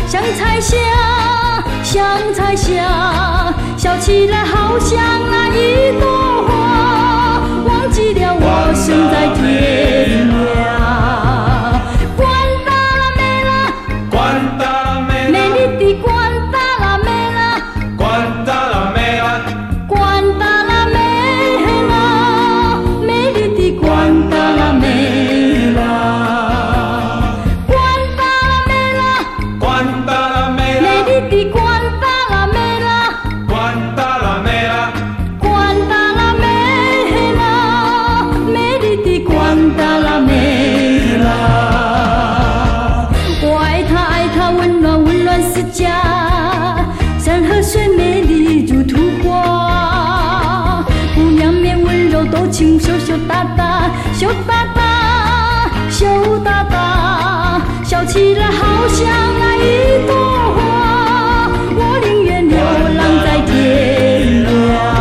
像彩霞，像彩霞，笑起来好像那一朵花，忘记了我身在天涯。山河水美丽如图画，姑娘面温柔多情，羞羞答答，羞答答，羞答答，笑起来好像那一朵花，我宁愿流浪在天涯。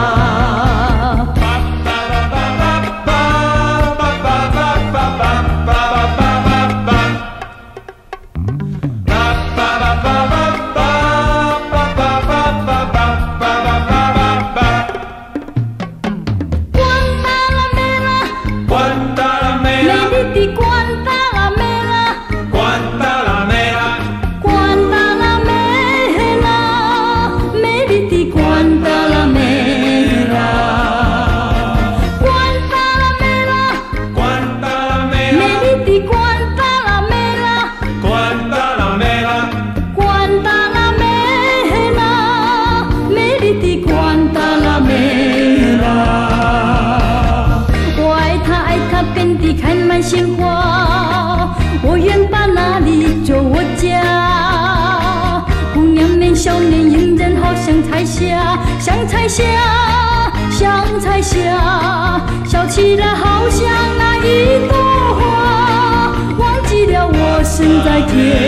鲜花，我愿把那里做我家。姑娘们，少年迎人，好像彩霞，像彩霞，像彩霞，笑起来好像那一朵花，忘记了我身在天